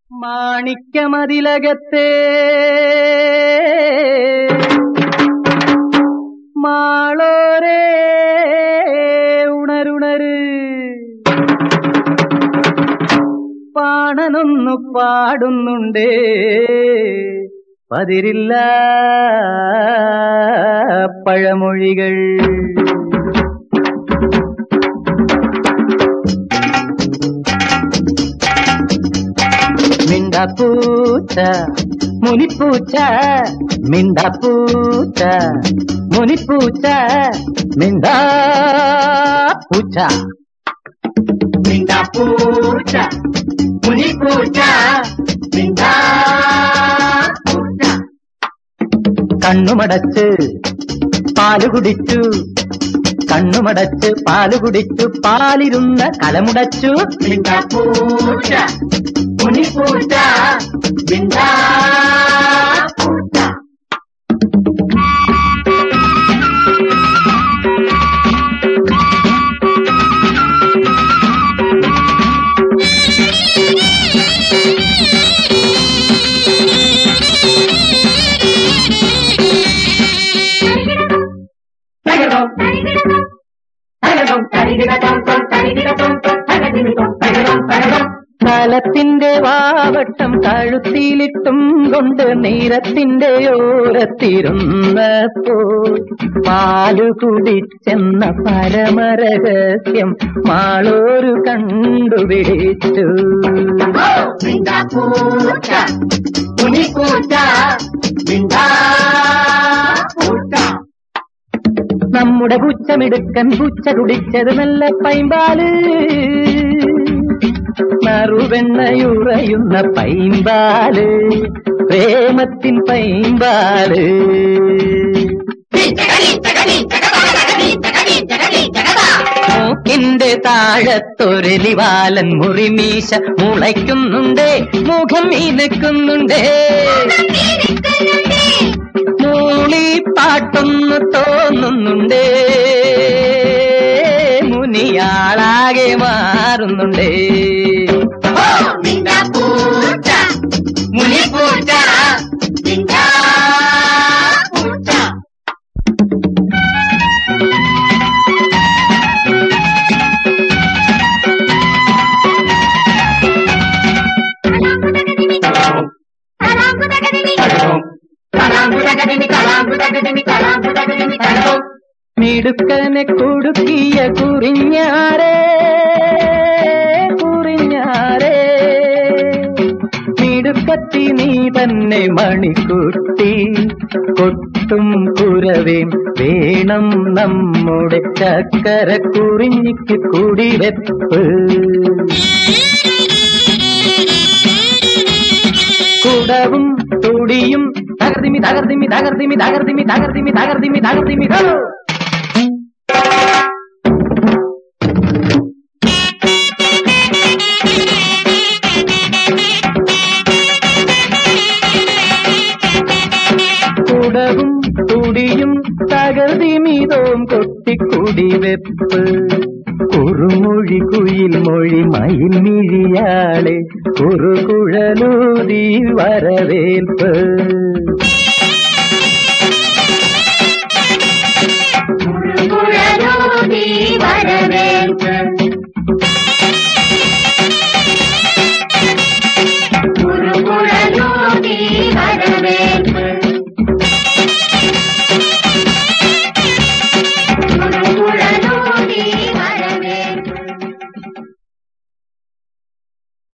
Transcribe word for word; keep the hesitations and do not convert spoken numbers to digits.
മാണിക്യമതിലകത്തെ മാളോരേ ഉണരുണര് പാണനൊന്നു പാടുന്നുണ്ടേ പതിരില്ല പഴമൊഴികൾ. മിണ്ടാപ്പൂച്ച മുനിപ്പൂച്ച മിണ്ടാപ്പൂച്ച മുനിപ്പൂച്ച മിണ്ടാപ്പൂച്ച മിണ്ടാപ്പൂച്ച മുനിപ്പൂച്ച മിണ്ടാപ്പൂച്ച. കണ്ണുമടച്ച് പാല് കുടിച്ചു കണ്ണുമടച്ച് പാല് കുടിച്ചു പാലിരുന്ന കലമുടച്ചു. മിണ്ടാപ്പൂച്ച മുനിപ്പൂച്ച മിണ്ടാപ്പൂച്ച. കാലത്തിന്റെ വാവട്ടം കഴുത്തിലിട്ടും കൊണ്ട് നീരത്തിന്റെ ഓരത്തിരുന്നപ്പോൾ പാലു കുടിച്ചെന്ന പരമരഹസ്യം മാളോരു കണ്ടുപിടിച്ചു. നമ്മുടെ പൂച്ചമിടുക്കൻ പൂച്ച കുടിച്ചത് നല്ല പൈമ്പാല് നറുവെണ്ണയുറയുന്ന പൈമ്പാല് പ്രേമത്തിൻ പൈമ്പാല്. മൂക്കിന്റെ താഴത്തൊരലിവാലൻ മുറിമീശ മുളയ്ക്കുന്നുണ്ടേ മുഖം ഇനക്കുന്നുണ്ടേ മൂളിപ്പാട്ടൊന്ന് തോന്നുന്നുണ്ടേ മുനിയാളാകെ മാറുന്നുണ്ടേ. മിണ്ടാപ്പൂച്ച മുനിപ്പൂച്ച മിണ്ടാപ്പൂച്ച. മിടുക്കനെ കുടുക്കിയ കുറിഞ്ഞാരേ കുറിഞ്ഞാരേ മിടുക്കത്തി നീ തന്നെ മണിക്കുട്ടി കൊട്ടും കുരവേം വേണം നമ്മുടെ ചക്കര കുറിഞ്ഞിക്ക് കുടിവെപ്പ്. കുടവും തുടിയും തകർത്തിമി തകർത്തിമി തകർത്തിമി തകർത്തിമി തകർത്തിമി തകർത്തിമി തകർത്തിമി. കുടവും തുടിയും തകർത്തിമിതോം കൊട്ടിക്കുടിവെപ്പ്. കുറുമൊഴി കുയിൽ മൊഴി മയിൽ മിഴിയാളെ കുറുകുഴലൂതി വരവേൽപ്പ്. വരവേൽപ്പ്